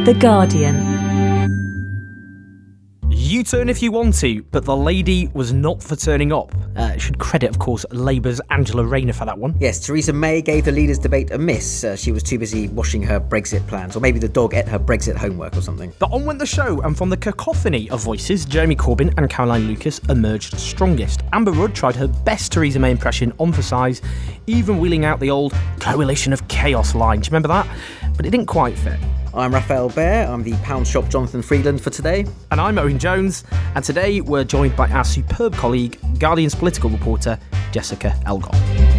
The Guardian. U-turn if you want to, but the lady was not for turning up. Should credit, of course, Labour's Angela Rayner for that one. Yes, Theresa May gave the leaders' debate a miss. She was too busy washing her Brexit plans, or maybe the dog ate her Brexit homework or something. But on went the show, and from the cacophony of voices, Jeremy Corbyn and Caroline Lucas emerged strongest. Amber Rudd tried her best Theresa May impression on for size, even wheeling out the old coalition of chaos line. Do you remember that? But it didn't quite fit. I'm Raphael Baer, I'm the pound shop Jonathan Freeland for today. And I'm Owen Jones, and today we're joined by our superb colleague, Guardian's political reporter, Jessica Elgott.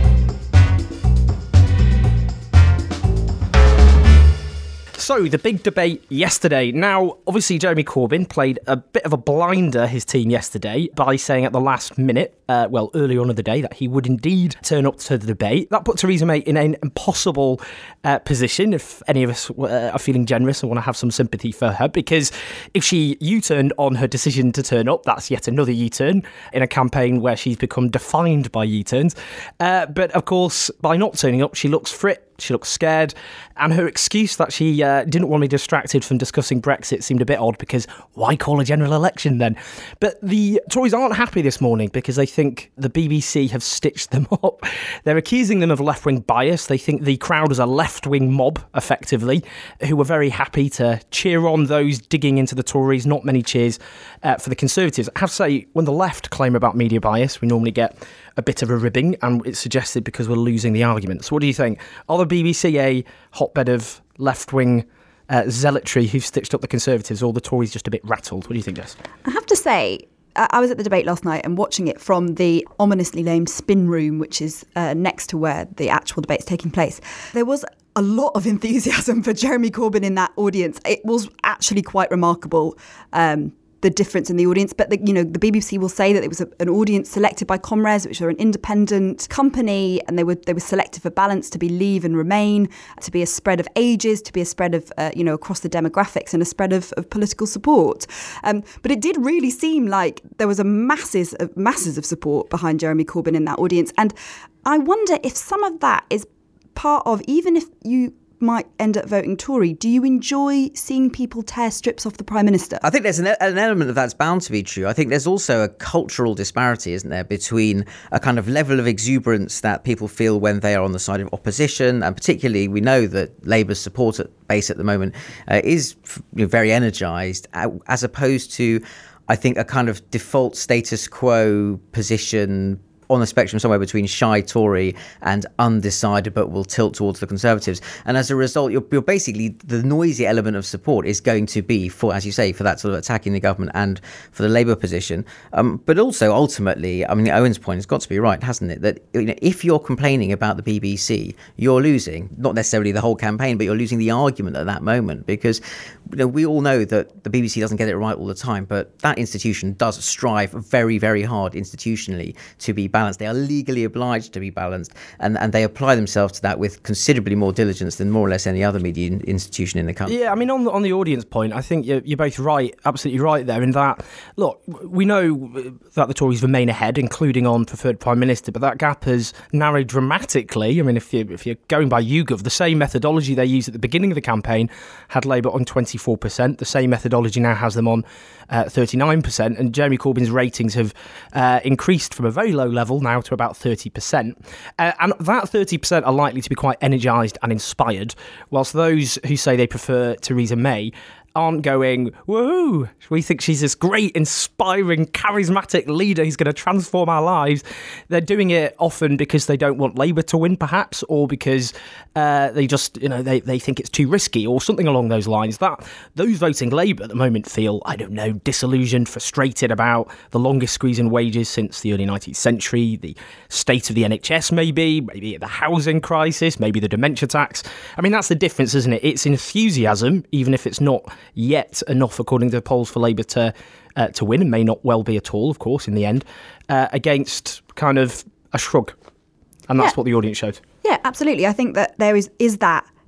So, the big debate yesterday. Now, obviously, Jeremy Corbyn played a bit of a blinder, his team, yesterday, by saying at the last minute, early on in the day, that he would indeed turn up to the debate. That put Theresa May in an impossible position, if any of us are feeling generous and want to have some sympathy for her, because if she U-turned on her decision to turn up, that's yet another U-turn in a campaign where she's become defined by U-turns. But, of course, by not turning up, she looks fit. She looks scared, and her excuse that she didn't want to be distracted from discussing Brexit seemed a bit odd, because why call a general election then? But the Tories aren't happy this morning because they think the BBC have stitched them up. They're accusing them of left-wing bias. They think the crowd is a left-wing mob, effectively, who were very happy to cheer on those digging into the Tories. Not many cheers for the Conservatives. I have to say, when the left claim about media bias, we normally get a bit of a ribbing, and it's suggested because we're losing the argument. So what do you think? Are the BBC a hotbed of left-wing zealotry who've stitched up the Conservatives, or the Tories just a bit rattled? What do you think, Jess? I have to say, I was at the debate last night and watching it from the ominously named spin room, which is next to where the actual debate's taking place. There was a lot of enthusiasm for Jeremy Corbyn in that audience. It was actually quite remarkable, the difference in the audience. But the BBC will say that it was an audience selected by Comres, which are an independent company, and they were selected for balance, to be Leave and Remain, to be a spread of ages, to be a spread of across the demographics, and a spread of political support. But it did really seem like there was masses of support behind Jeremy Corbyn in that audience, and I wonder if some of that is part of, even if you might end up voting Tory, do you enjoy seeing people tear strips off the Prime Minister? I think there's an element of that's bound to be true. I think there's also a cultural disparity, isn't there, between a kind of level of exuberance that people feel when they are on the side of opposition, and particularly we know that Labour's support base at the moment is very energised, as opposed to, I think, a kind of default status quo position on the spectrum somewhere between shy Tory and undecided, but will tilt towards the Conservatives. And as a result, you're basically, the noisy element of support is going to be for, as you say, for that sort of attacking the government and for the Labour position. But also, ultimately, I mean, Owen's point has got to be right, hasn't it? That if you're complaining about the BBC, you're losing, not necessarily the whole campaign, but you're losing the argument at that moment, because we all know that the BBC doesn't get it right all the time, but that institution does strive very, very hard institutionally to be balanced. They are legally obliged to be balanced, and they apply themselves to that with considerably more diligence than more or less any other media institution in the country. Yeah, I mean, on the audience point, I think you're both right, absolutely right there, in that, look, we know that the Tories remain ahead, including on preferred Prime Minister, but that gap has narrowed dramatically. I mean, if you're going by YouGov, the same methodology they used at the beginning of the campaign had Labour on 24%. The same methodology now has them on 39%, and Jeremy Corbyn's ratings have increased from a very low level now to about 30%. And that 30% are likely to be quite energised and inspired, whilst those who say they prefer Theresa May aren't going, woohoo, we think she's this great, inspiring, charismatic leader who's going to transform our lives. They're doing it often because they don't want Labour to win, perhaps, or because they just, they think it's too risky or something along those lines. That those voting Labour at the moment feel, I don't know, disillusioned, frustrated about the longest squeeze in wages since the early 19th century, the state of the NHS maybe the housing crisis, maybe the dementia tax. I mean, that's the difference, isn't it? It's enthusiasm, even if it's not yet enough, according to the polls, for Labour to win, and may not well be at all, of course, in the end, against kind of a shrug. And that's what the audience showed. Yeah, absolutely. I think that there is that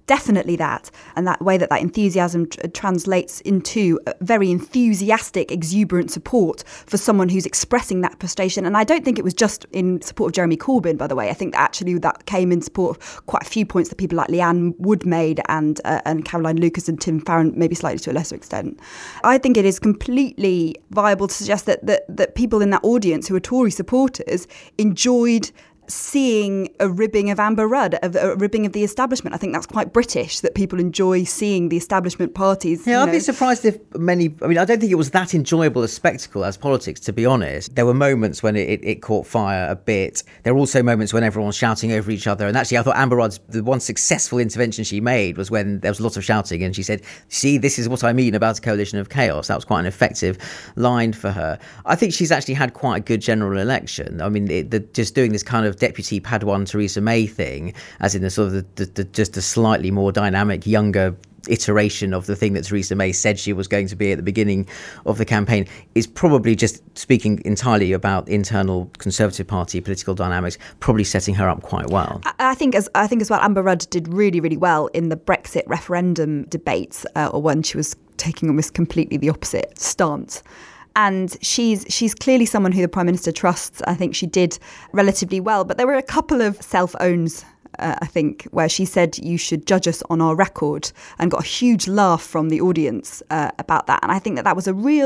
definitely that. And that way that enthusiasm translates into very enthusiastic, exuberant support for someone who's expressing that frustration. And I don't think it was just in support of Jeremy Corbyn, by the way. I think that actually that came in support of quite a few points that people like Leanne Wood made and Caroline Lucas and Tim Farron, maybe slightly to a lesser extent. I think it is completely viable to suggest that people in that audience who are Tory supporters enjoyed seeing a ribbing of Amber Rudd, a ribbing of the establishment. I think that's quite British, that people enjoy seeing the establishment parties. Yeah, I'd be surprised if I don't think it was that enjoyable a spectacle as politics, to be honest. There were moments when it caught fire a bit. There were also moments when everyone was shouting over each other. And actually, I thought Amber Rudd's, the one successful intervention she made was when there was a lot of shouting and she said, "See, this is what I mean about a coalition of chaos." That was quite an effective line for her. I think she's actually had quite a good general election. I mean, just doing this kind of deputy Padawan Theresa May thing, as in the sort of just a slightly more dynamic, younger iteration of the thing that Theresa May said she was going to be at the beginning of the campaign, is probably, just speaking entirely about internal Conservative Party political dynamics, probably setting her up quite well. I think as well, Amber Rudd did really, really well in the Brexit referendum debates, or when she was taking almost completely the opposite stance. And she's clearly someone who the Prime Minister trusts. I think she did relatively well. But there were a couple of self-owns, I think, where she said, "You should judge us on our record," and got a huge laugh from the audience about that. And I think that was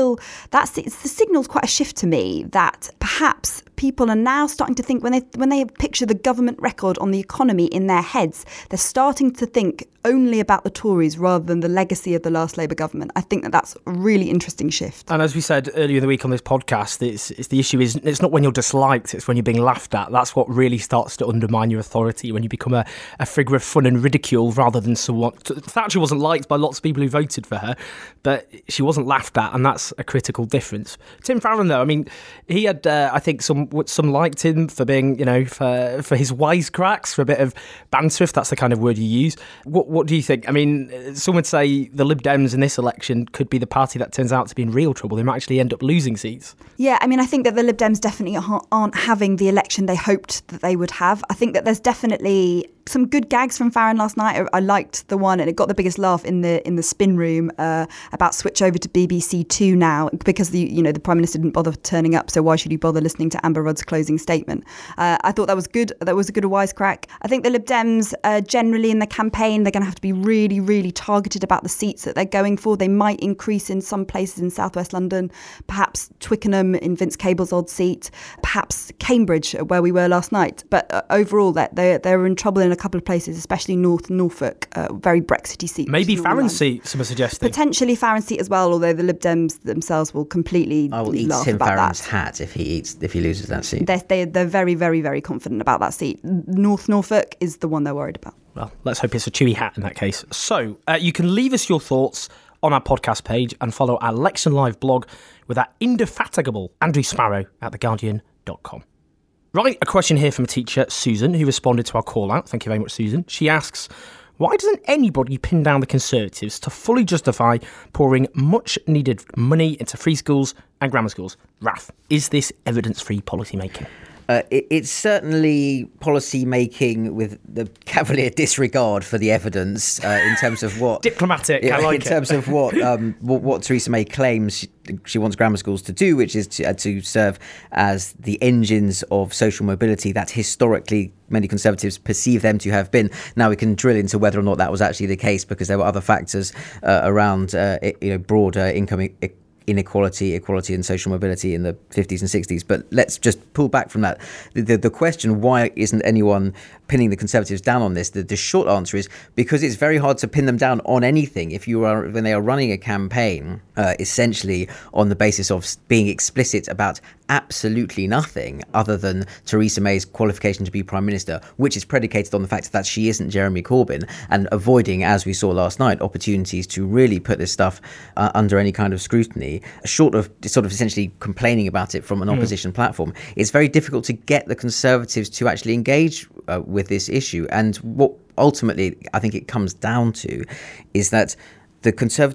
the signal's quite a shift to me, that perhaps people are now starting to think, when they picture the government record on the economy in their heads, they're starting to think only about the Tories rather than the legacy of the last Labour government. I think that's a really interesting shift. And as we said earlier in the week on this podcast, it's the issue is it's not when you're disliked, it's when you're being laughed at. That's what really starts to undermine your authority, when you become a figure of fun and ridicule rather than someone. Thatcher wasn't liked by lots of people who voted for her, but she wasn't laughed at, and that's a critical difference. Tim Farron, though, I mean, he had, I think, some liked him for being, for his wisecracks, for a bit of banter, if that's the kind of word you use. What do you think? I mean, some would say the Lib Dems in this election could be the party that turns out to be in real trouble. They might actually end up losing seats. Yeah, I mean, I think that the Lib Dems definitely aren't having the election they hoped that they would have. I think that there's definitely some good gags from Farron last night. I liked the one, and it got the biggest laugh in the spin room, about switch over to BBC Two now, because the Prime Minister didn't bother turning up, so why should you bother listening to Amber Rudd's closing statement? I thought that was good. That was a good wisecrack. I think the Lib Dems generally in the campaign, they're going to have to be really, really targeted about the seats that they're going for. They might increase in some places in southwest London, perhaps Twickenham in Vince Cable's old seat, perhaps Cambridge, where we were last night. But overall, they're in trouble in a couple of places, especially North Norfolk, very Brexity seat. Maybe Farron's seat, some are suggesting. Potentially Farron's seat as well, although the Lib Dems themselves will completely I will eat laugh Tim about Farron's that. hat if he loses that seat. They're very, very, very confident about that seat. North Norfolk is the one they're worried about. Well, let's hope it's a chewy hat in that case. So you can leave us your thoughts on our podcast page and follow our Election Live blog with our indefatigable Andrew Sparrow at theguardian.com. Right, a question here from a teacher, Susan, who responded to our call out. Thank you very much, Susan. She asks, why doesn't anybody pin down the Conservatives to fully justify pouring much needed money into free schools and grammar schools? Raf, is this evidence-free policy making? It's certainly policy making with the cavalier disregard for the evidence in terms of what diplomatic. I like in terms of what Theresa May claims she wants grammar schools to do, which is to serve as the engines of social mobility that historically many Conservatives perceive them to have been. Now we can drill into whether or not that was actually the case, because there were other factors around broader income inequality, equality and social mobility in the 50s and 60s. But let's just pull back from that. The question, why isn't anyone pinning the Conservatives down on this? The short answer is because it's very hard to pin them down on anything when they are running a campaign essentially on the basis of being explicit about absolutely nothing other than Theresa May's qualification to be Prime Minister, which is predicated on the fact that she isn't Jeremy Corbyn, and avoiding, as we saw last night, opportunities to really put this stuff under any kind of scrutiny, short of sort of essentially complaining about it from an opposition platform. It's very difficult to get the Conservatives to actually engage with this issue. And what ultimately I think it comes down to is that the Conservative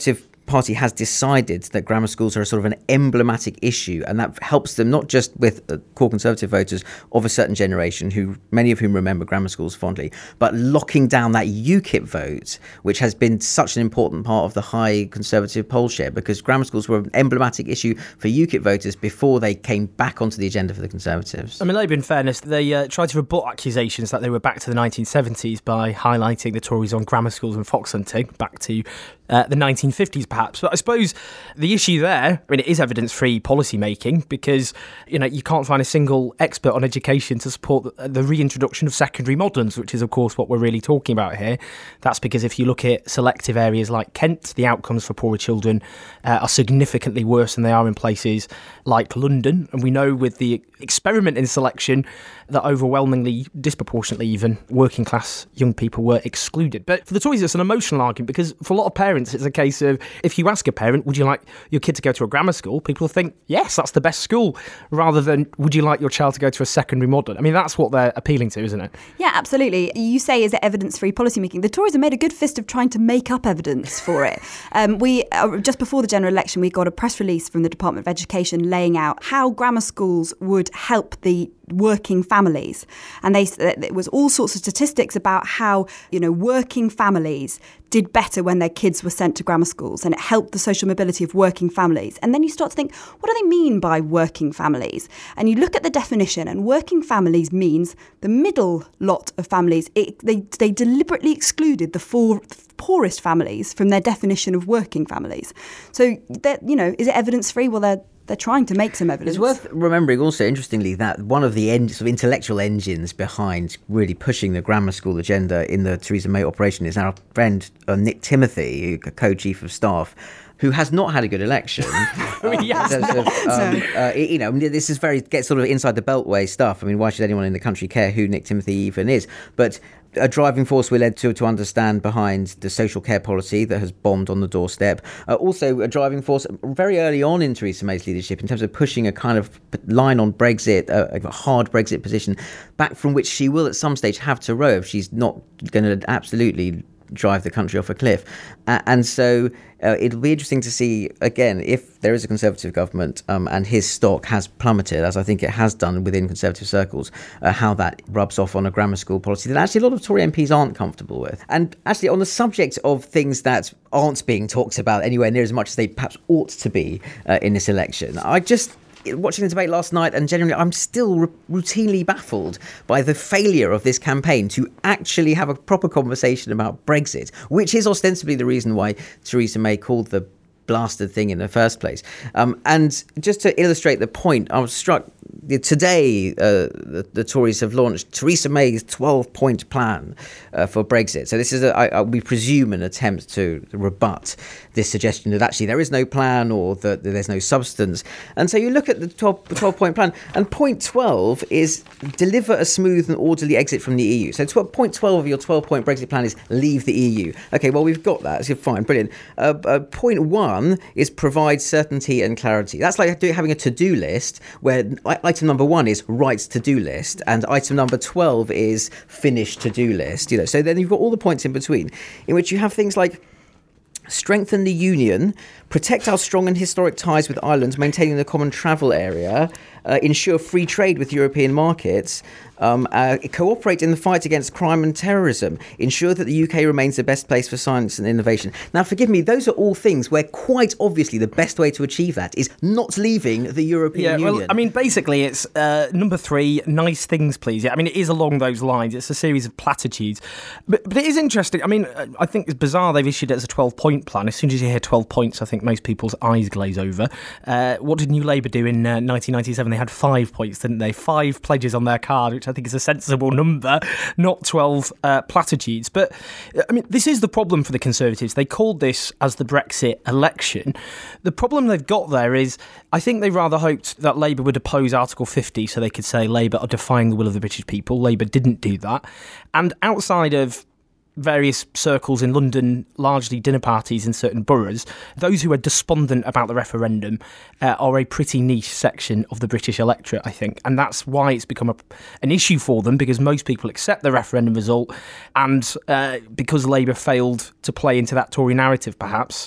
party has decided that grammar schools are a sort of an emblematic issue, and that helps them not just with core Conservative voters of a certain generation, who many of whom remember grammar schools fondly, but locking down that UKIP vote, which has been such an important part of the high Conservative poll share, because grammar schools were an emblematic issue for UKIP voters before they came back onto the agenda for the Conservatives. I mean, Labour, in fairness, they tried to rebut accusations that they were back to the 1970s by highlighting the Tories on grammar schools and fox hunting, back to the 1950s perhaps. But I suppose the issue there, I mean, it is evidence-free policy making, because, you know, you can't find a single expert on education to support the reintroduction of secondary moderns, which is, of course, what we're really talking about here. That's because if you look at selective areas like Kent, the outcomes for poorer children are significantly worse than they are in places like London. And we know with the experiment in selection that overwhelmingly, disproportionately even, working class young people were excluded. But for the Tories, it's an emotional argument, because for a lot of parents, it's a case of, if you ask a parent, would you like your kid to go to a grammar school? People think, yes, that's the best school, rather than, would you like your child to go to a secondary modern? I mean, that's what they're appealing to, isn't it? Yeah, absolutely. You say, is it evidence-free policymaking? The Tories have made a good fist of trying to make up evidence for it. We just before the general election, we got a press release from the Department of Education laying out how grammar schools would help the working families, and it was all sorts of statistics about how, you know, working families did better when their kids were sent to grammar schools, and it helped the social mobility of working families. And then you start to think, what do they mean by working families? And you look at the definition, and working families means the middle lot of families. They deliberately excluded the four poorest families from their definition of working families. So, you know, is it evidence free? Well, they're trying to make some evidence. It's worth remembering also, interestingly, that one of the sort of intellectual engines behind really pushing the grammar school agenda in the Theresa May operation is our friend Nick Timothy, co-chief of staff, who has not had a good election. You know, this is gets sort of inside the beltway stuff. I mean, why should anyone in the country care who Nick Timothy even is? But a driving force we're led to understand behind the social care policy that has bombed on the doorstep. Also a driving force very early on in Theresa May's leadership in terms of pushing a kind of line on Brexit, a hard Brexit position, back from which she will at some stage have to row if she's not going to absolutely drive the country off a cliff. And so it'll be interesting to see, again, if there is a Conservative government and his stock has plummeted, as I think it has done within Conservative circles, how that rubs off on a grammar school policy that actually a lot of Tory MPs aren't comfortable with. And actually, on the subject of things that aren't being talked about anywhere near as much as they perhaps ought to be in this election, watching the debate last night, and generally I'm still routinely baffled by the failure of this campaign to actually have a proper conversation about Brexit, which is ostensibly the reason why Theresa May called the blasted thing in the first place. And just to illustrate the point, I was struck today the Tories have launched Theresa May's 12-point plan for Brexit. So this is, we presume, an attempt to rebut this suggestion that actually there is no plan or that there's no substance. And so you look at the 12-point plan, and point 12 is deliver a smooth and orderly exit from the EU. So point 12 of your 12-point Brexit plan is leave the EU. Okay, well, we've got that. So fine, brilliant. Point 1 is provide certainty and clarity. That's like having a to-do list where item number 1 is write to-do list and item number 12 is finish to-do list. You know, so then you've got all the points in between in which you have things like strengthen the union, protect our strong and historic ties with Ireland, maintaining the common travel area, ensure free trade with European markets, cooperate in the fight against crime and terrorism, ensure that the UK remains the best place for science and innovation. Now, forgive me, those are all things where quite obviously the best way to achieve that is not leaving the European Union. Well, I mean, basically it's number 3, nice things, please. Yeah, I mean, it is along those lines. It's a series of platitudes. But it is interesting. I mean, I think it's bizarre they've issued it as a 12-point plan. As soon as you hear 12 points, I think most people's eyes glaze over. What did New Labour do in 1997? They had 5 points, didn't they? 5 pledges on their card, which I think is a sensible number, not 12 platitudes. But, I mean, this is the problem for the Conservatives. They called this as the Brexit election. The problem they've got there is, I think they rather hoped that Labour would oppose Article 50 so they could say Labour are defying the will of the British people. Labour didn't do that. And outside of various circles in London, largely dinner parties in certain boroughs, those who are despondent about the referendum are a pretty niche section of the British electorate, I think. And that's why it's become an issue for them, because most people accept the referendum result. And because Labour failed to play into that Tory narrative, perhaps,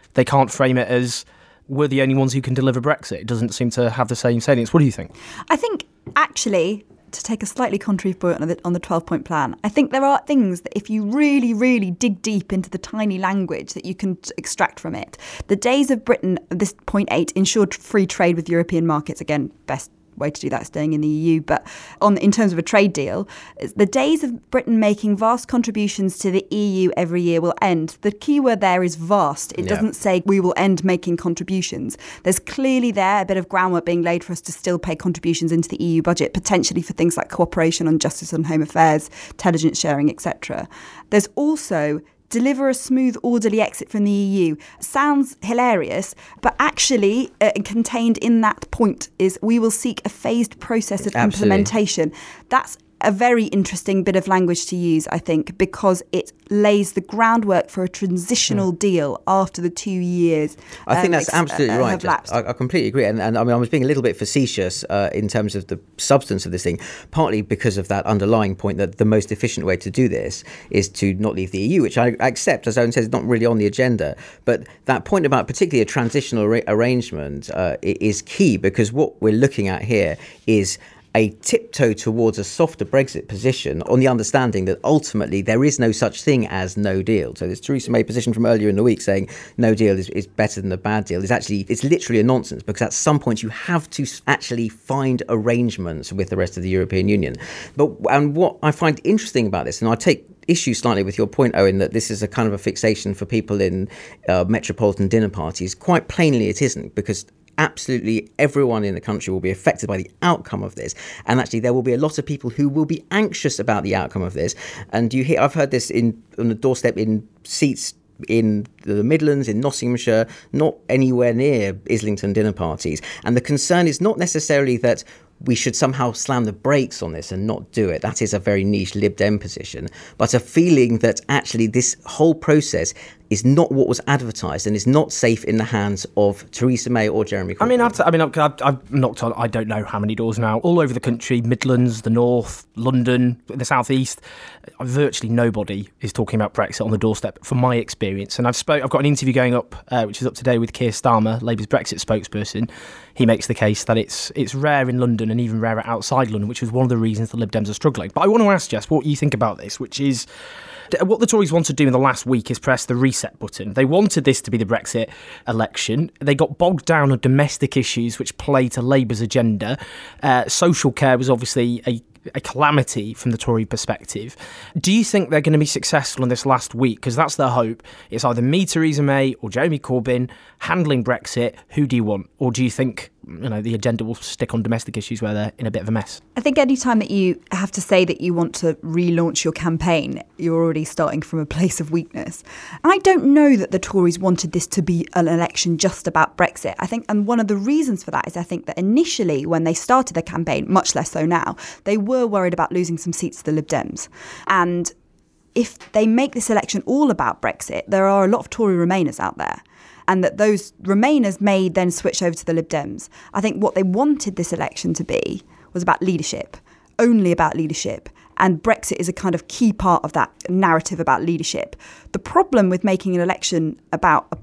they can't frame it as we're the only ones who can deliver Brexit. It doesn't seem to have the same salience. What do you think? I think, actually, to take a slightly contrary point on the 12-point plan, I think there are things that if you really, really dig deep into the tiny language that you can extract from it. The days of Britain, this point 8, ensured free trade with European markets, again, best way to do that, staying in the EU, but in terms of a trade deal, the days of Britain making vast contributions to the EU every year will end. The key word there is vast. It doesn't say we will end making contributions. There's clearly there a bit of groundwork being laid for us to still pay contributions into the EU budget, potentially for things like cooperation on justice and home affairs, intelligence sharing, etc. There's also deliver a smooth, orderly exit from the EU. Sounds hilarious, but actually contained in that point is we will seek a phased process of implementation. That's a very interesting bit of language to use, I think, because it lays the groundwork for a transitional deal after the 2 years. I think that's absolutely right. I completely agree. And I mean, I was being a little bit facetious in terms of the substance of this thing, partly because of that underlying point that the most efficient way to do this is to not leave the EU, which I accept, as Owen says, is not really on the agenda. But that point about particularly a transitional arrangement is key, because what we're looking at here is a tiptoe towards a softer Brexit position on the understanding that ultimately there is no such thing as no deal. So this Theresa May position from earlier in the week saying no deal is better than a bad deal it's literally a nonsense, because at some point you have to actually find arrangements with the rest of the European Union. And what I find interesting about this, and I take issue slightly with your point, Owen, that this is a kind of a fixation for people in metropolitan dinner parties. Quite plainly it isn't, because absolutely everyone in the country will be affected by the outcome of this. And actually, there will be a lot of people who will be anxious about the outcome of this. And I've heard this on the doorstep in seats in the Midlands, in Nottinghamshire, not anywhere near Islington dinner parties. And the concern is not necessarily that we should somehow slam the brakes on this and not do it. That is a very niche Lib Dem position. But a feeling that actually this whole process is not what was advertised and is not safe in the hands of Theresa May or Jeremy Corbyn. I've knocked on, I don't know how many doors now, all over the country, Midlands, the North, London, the South East. Virtually nobody is talking about Brexit on the doorstep, from my experience. And I've got an interview going up, which is up today, with Keir Starmer, Labour's Brexit spokesperson. He makes the case that it's rare in London and even rarer outside London, which was one of the reasons the Lib Dems are struggling. But I want to ask, Jess, what you think about this, which is what the Tories wanted to do in the last week is press the reset button. They wanted this to be the Brexit election. They got bogged down on domestic issues which play to Labour's agenda. Social care was obviously a calamity from the Tory perspective. Do you think they're going to be successful in this last week? Because that's their hope. It's either me, Theresa May, or Jeremy Corbyn handling Brexit. Who do you want? Or do you think the agenda will stick on domestic issues where they're in a bit of a mess? I think any time that you have to say that you want to relaunch your campaign, you're already starting from a place of weakness. And I don't know that the Tories wanted this to be an election just about Brexit. I think, and one of the reasons for that is I think that initially when they started their campaign, much less so now, they were worried about losing some seats to the Lib Dems. And if they make this election all about Brexit, there are a lot of Tory Remainers out there. And that those Remainers may then switch over to the Lib Dems. I think what they wanted this election to be was about leadership, only about leadership. And Brexit is a kind of key part of that narrative about leadership. The problem with making an election about a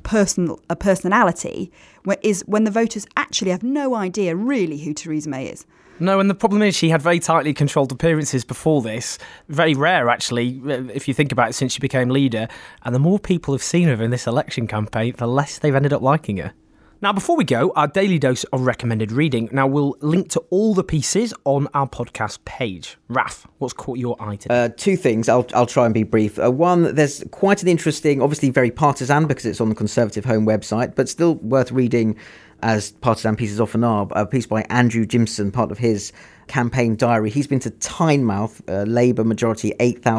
personality is when the voters actually have no idea really who Theresa May is. No, and the problem is she had very tightly controlled appearances before this. Very rare, actually, if you think about it, since she became leader. And the more people have seen her in this election campaign, the less they've ended up liking her. Now, before we go, our daily dose of recommended reading. Now, we'll link to all the pieces on our podcast page. Raf, what's caught your eye today? Two things. I'll try and be brief. One, there's quite an interesting, obviously very partisan because it's on the Conservative Home website, but still worth reading, as partisan pieces often are, a piece by Andrew Jimson, part of his campaign diary. He's been to Tynemouth, Labour majority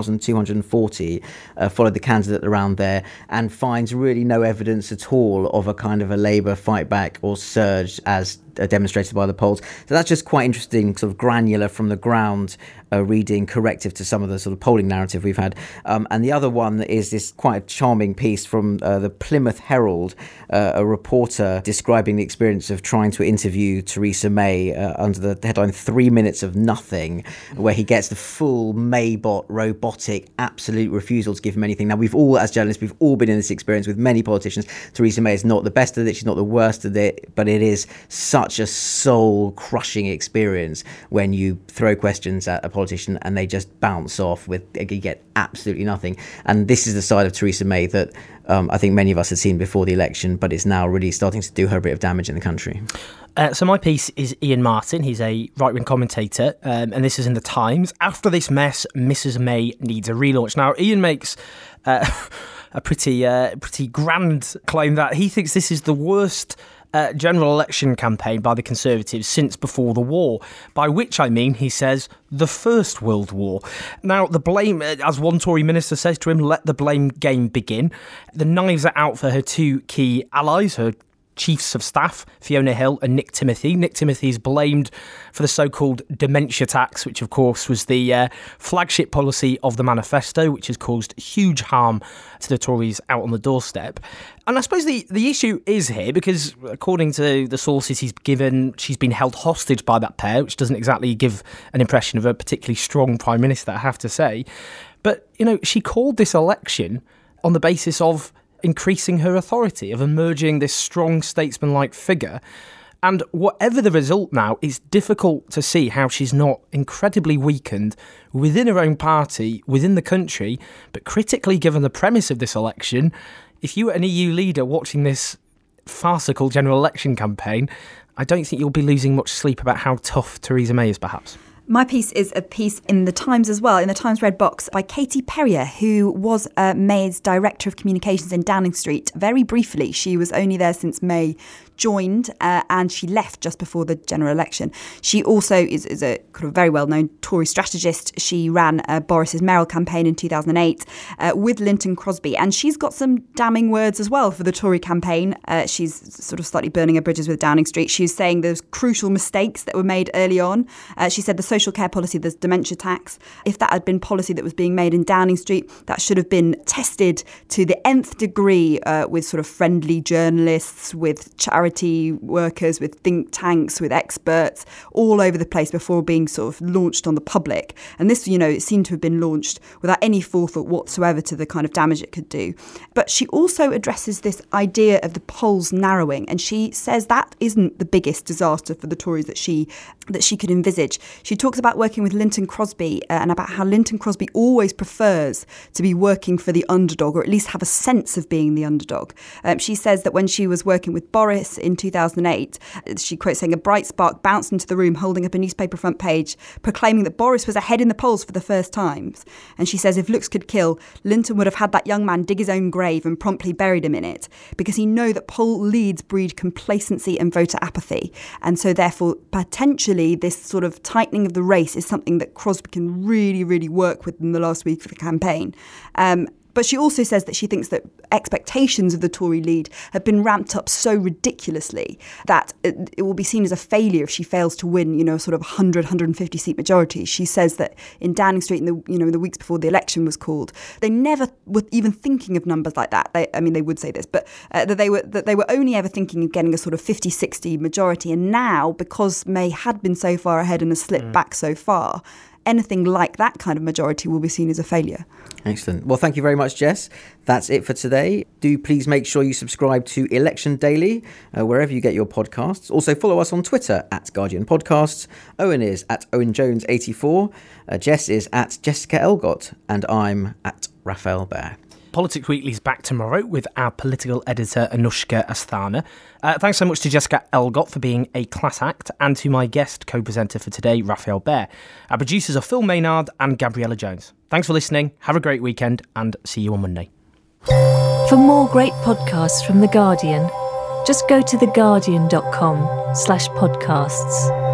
8,240, followed the candidate around there, and finds really no evidence at all of a kind of a Labour fight back or surge as demonstrated by the polls. So that's just quite interesting, sort of granular from the ground reading, corrective to some of the sort of polling narrative we've had. And the other one is this quite charming piece from the Plymouth Herald, a reporter describing the experience of trying to interview Theresa May under the headline 3 minutes of nothing, where he gets the full Maybot robotic absolute refusal to give him anything. Now, we've all, as journalists, we've all been in this experience with many politicians. Theresa May is not the best at it, she's not the worst at it, but it is such a soul-crushing experience when you throw questions at a politician and they just bounce off with, you get absolutely nothing. And this is the side of Theresa May that I think many of us had seen before the election, but it's now really starting to do her a bit of damage in the country. So my piece is Ian Martin. He's a right-wing commentator, and this is in The Times. After this mess, Mrs May needs a relaunch. Now, Ian makes a pretty grand claim that he thinks this is the worst general election campaign by the Conservatives since before the war, by which I mean, he says, the First World War. Now, the blame, as one Tory minister says to him, let the blame game begin. The knives are out for her two key allies, her Chiefs of Staff, Fiona Hill and Nick Timothy. Nick Timothy is blamed for the so-called dementia tax, which of course was the flagship policy of the manifesto, which has caused huge harm to the Tories out on the doorstep. And I suppose the issue is here because, according to the sources he's given, she's been held hostage by that pair, which doesn't exactly give an impression of a particularly strong Prime Minister, I have to say. But, you know, she called this election on the basis of increasing her authority, of emerging this strong statesman-like figure. And whatever the result now, it's difficult to see how she's not incredibly weakened within her own party, within the country. But critically, given the premise of this election, if you were an EU leader watching this farcical general election campaign, I don't think you'll be losing much sleep about how tough Theresa May is, perhaps. My piece is a piece in The Times as well, in the Times Red Box, by Katie Perrier, who was May's Director of Communications in Downing Street. Very briefly, she was only there since May joined and she left just before the general election. She also is a kind of very well-known Tory strategist. She ran Boris's mayoral campaign in 2008 with Lynton Crosby, and she's got some damning words as well for the Tory campaign. She's sort of slightly burning her bridges with Downing Street. She's saying there's crucial mistakes that were made early on. She said the social care policy, there's dementia tax. If that had been policy that was being made in Downing Street, that should have been tested to the nth degree with sort of friendly journalists, with charity workers, with think tanks, with experts all over the place before being sort of launched on the public. And this, you know, it seemed to have been launched without any forethought whatsoever to the kind of damage it could do. But she also addresses this idea of the polls narrowing, and she says that isn't the biggest disaster for the Tories that she could envisage. She talks about working with Lynton Crosby and about how Lynton Crosby always prefers to be working for the underdog, or at least have a sense of being the underdog. She says that when she was working with Boris in 2008, she quotes saying, a bright spark bounced into the room holding up a newspaper front page proclaiming that Boris was ahead in the polls for the first time. And she says if looks could kill, Lynton would have had that young man dig his own grave and promptly buried him in it, because he know that poll leads breed complacency and voter apathy. And so therefore, potentially, this sort of tightening of the race is something that Crosby can really, really work with in the last week of the campaign. But she also says that she thinks that expectations of the Tory lead have been ramped up so ridiculously that it will be seen as a failure if she fails to win, you know, sort of 100, 150 seat majority. She says that in Downing Street, in the weeks before the election was called, they never were even thinking of numbers like that. They would say this, but that they were only ever thinking of getting a sort of 50, 60 majority. And now, because May had been so far ahead and has slipped back so far, anything like that kind of majority will be seen as a failure. Excellent. Well, thank you very much, Jess. That's it for today. Do please make sure you subscribe to Election Daily, wherever you get your podcasts. Also follow us on Twitter at Guardian Podcasts. Owen is at Owen Jones 84. Jess is at Jessica Elgott. And I'm at Raphael Bear. Politics Weekly is back tomorrow with our political editor, Anushka Asthana. Thanks so much to Jessica Elgott for being a class act, and to my guest co-presenter for today, Raphael Bear. Our producers are Phil Maynard and Gabriella Jones. Thanks for listening, have a great weekend, and see you on Monday. For more great podcasts from The Guardian, just go to theguardian.com/podcasts.